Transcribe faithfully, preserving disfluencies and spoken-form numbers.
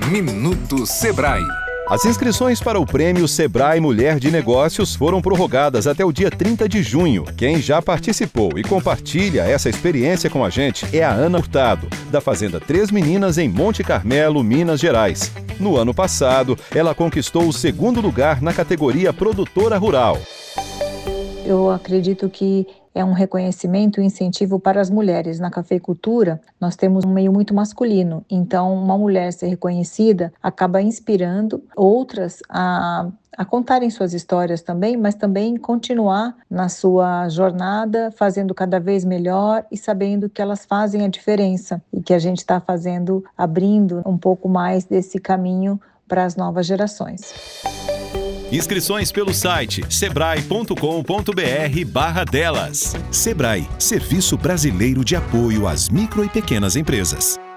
Minuto Sebrae. As inscrições para o Prêmio Sebrae Mulher de Negócios foram prorrogadas até o dia trinta de junho. Quem já participou e compartilha essa experiência com a gente é a Ana Hurtado, da Fazenda Três Meninas, em Monte Carmelo, Minas Gerais. No ano passado, ela conquistou o segundo lugar na categoria Produtora Rural. Eu acredito que é um reconhecimento e incentivo para as mulheres. Na cafeicultura, nós temos um meio muito masculino, então uma mulher ser reconhecida acaba inspirando outras a, a contarem suas histórias também, mas também continuar na sua jornada, fazendo cada vez melhor e sabendo que elas fazem a diferença e que a gente está fazendo, abrindo um pouco mais desse caminho para as novas gerações. Inscrições pelo site sebrae ponto com ponto br barra delas. Sebrae, Serviço Brasileiro de Apoio às Micro e Pequenas Empresas.